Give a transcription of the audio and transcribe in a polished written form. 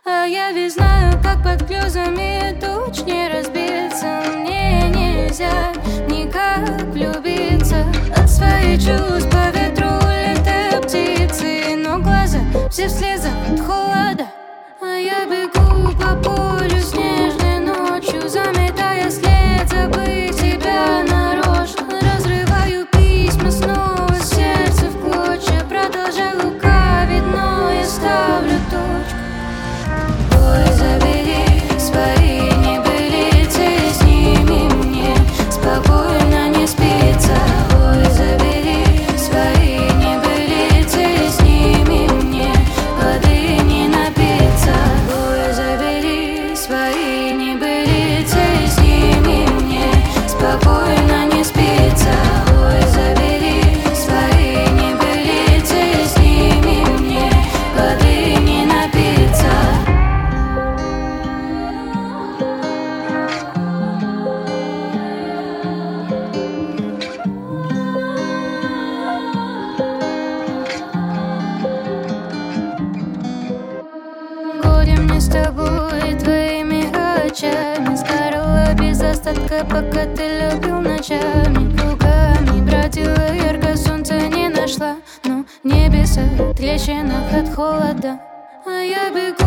А я ведь знаю, как под грезами туч не разбиться. Мне нельзя никак влюбиться. От своих чувств по ветру летят птицы, но глаза все в слезах от холода. А я бегу по полю снежной ночью, заметая след, забыть тебя нарочно. Разрываю письма снова, сердце в клочья, продолжаю лукавить, но я ставлю точку. Ой, забери свои небылицы, сними мне, спокойно не спится. Ой, забери свои небылицы, сними мне, воды не напиться. Ой, забери свои небылицы, сними мне, спокойно не спится. Ой, забери свои небылицы, сними мне, воды не напиться. Горе мне с тобой, твоими очами сгорала без остатка, пока ты любил ночами. Кругами бродила, ярко солнца не нашла, но небеса в трещинах от холода. А я бегу